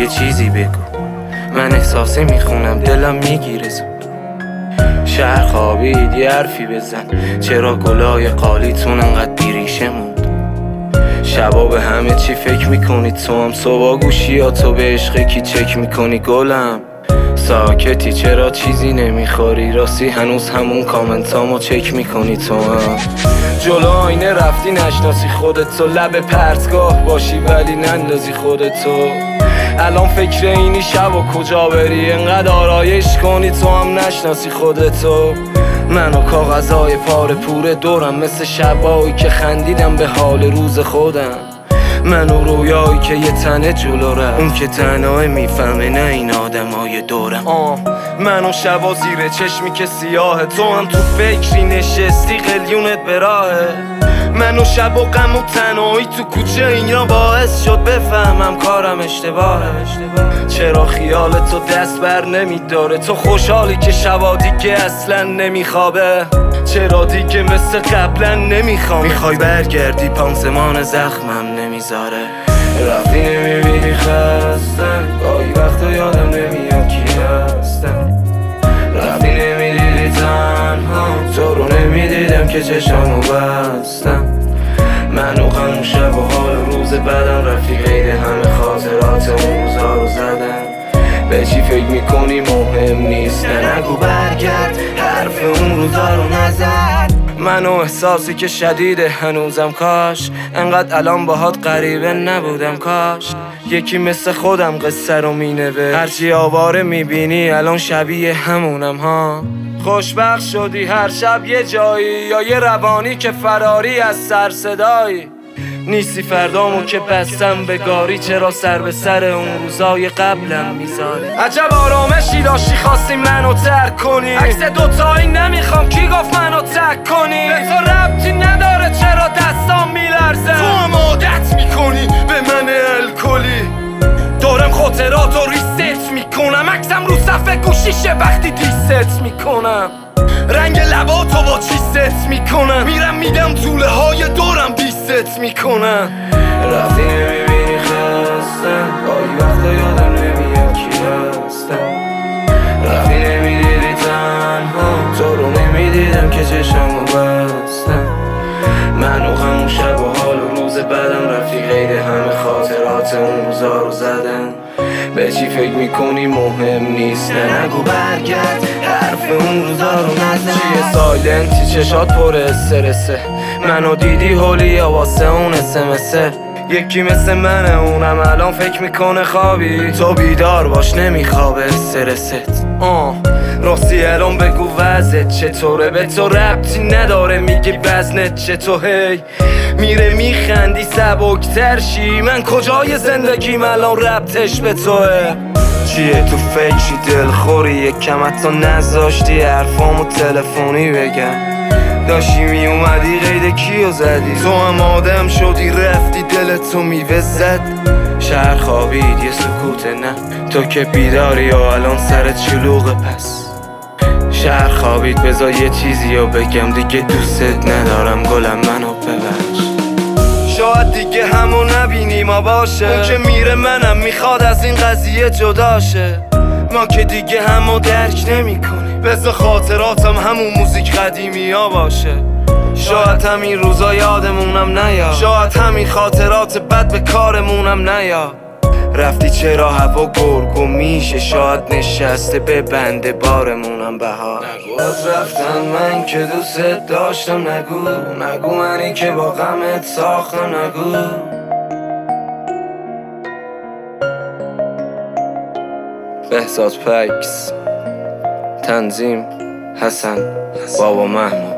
یه چیزی بگو، من احساسی میخونم دلم میگیره زود. شهر خوابید یه حرفی بزن، چرا گلای قالیتون انقدر بیریشه موند؟ شبا به همه چی فکر میکنی، تو هم صبح گوشیاتو به عشق کی چک میکنی؟ گلم ساکتی چرا چیزی نمیخوری؟ راستی هنوز همون کامنتامو چک میکنی؟ تو هم جلو آینه رفتی نشناسی خودتو، لب پرتگاه باشی ولی نندازی خودتو. الان فکر اینی شب و کجا بری، انقدر آرایش کنی تو هم نشناسی خودتو. من و کاغذهای پاره پوره دورم، مثل شبایی که خندیدم به حال روز خودم. من و رویایی که یه تنه جلو رفت، اون که تنها میفهمه نه این آدمای دورم. من و شبا زیر چشمی که سیاهه، تو هم تو فکری نشستی قلیونت به راهه. من و شب و غم و تنهایی تو کوچه، اینا باعث شد بفهمم کارم اشتباهه. چرا خیال تو دست بر نمیداره؟ تو خوشحالی که شبا دیگه اصلا نمیخوابه؟ چرا دیگه مثل قبلا نمیخوام؟ میخوای برگردی پانسمان زخمم نمیذاره. رفتی نمیبینی خستم، گاهی وقتا یادم نمیاد کی هستم. رفتی نمیدیدی تنها، تو رو نمیدیدم که چشامو بستم. من و غم شب و حال روز بدم، رفتی قید همه خاطرات اون روزا رو زدم. به چی فکر میکنی مهم نیست، نگو برگرد حرف اون روزا رو نزد. من و احساسی که شدیده هنوزم، کاش انقدر الان باهات غریبه نبودم. کاش یکی مثل خودم قصه رو مینوشت. هرچی آواره میبینی الان شبیه همونم ها. خوشبخت شدی هر شب یه جایی، یا یه روانی که فراری از سر صدایی. نیستی فردامو که بستم به گاری، چرا سر به سر اون روزای قبلم میذاری؟ عجب آرامشی داشتی خواستی منو ترک کنی، عکس دوتایی نمیخوام کی گفت منو تک کنی؟ به تو ربطی نداره چرا دستام میلرزه، تو هم عادت میکنی به من الکلی. دارم خاطراتو ریست میکنم، عکسم رو صفحه گوشیشه وقتی دیست میکنم. رنگ لباتو با چی ست میکنم، میرم میدم طوله های دورم بیست میکنم. رفتی نمیبینی خستم، گاهی وقتا یادم نمیاد کی هستم. رفتی نمیدیدی تنها، تو رو نمیدیدم که چشمو بستم. من و همون شب و حال و روز بدم، رفتی قید همه خاطرات اون روزا رو زدم. به چی فکر میکنی مهم نیست، نگو برگرد حرف اون روزا رو نزن. چیه سایلنتی چشات پر استرسه، منو دیدی هولی یا واسه اون اسمسه؟ یکی مثل منه اونم الان فکر میکنه خوابی، تو بیدار باش نمیخوابه استرست. راستی الان بگو وضعت چطوره؟ به تو ربطی نداره میگی وزنت چطور؟ هی میره میخندی سبکتر شی، من کجای زندگیم الان ربطش به توه؟ چیه تو فکری دلخوری، یکم حتی نذاشتی حرفامو تلفنی بگم. داشتی میومدی قید کیو زدی، تو هم آدم شدی رفتی دلتو میوه زد. شهر خوابید یه سکوت نه، تو که بیداری و الان سرت شلوغه. پس شهر خوابید بذار یه چیزی رو بگم، دیگه دوستت ندارم گلم منو ببخش. شاید دیگه همو نبینی ما باشه، اون که میره منم میخواد از این قضیه جداشه. ما که دیگه همو درک نمی کنیم، بذار خاطراتم همون موزیک قدیمی ها باشه. شاید همین روزا یادمونم نیا، شاید همین خاطرات بد به کارمونم نیا. رفتی چرا هوا گرگو میشه، شاید نشسته به بنده بارمونم بهار. نگو از رفتن من که دوست داشتم، نگو منی که با غمت ساختم، نگو. بهزاد پکس، تنظیم حسن بابا محمود.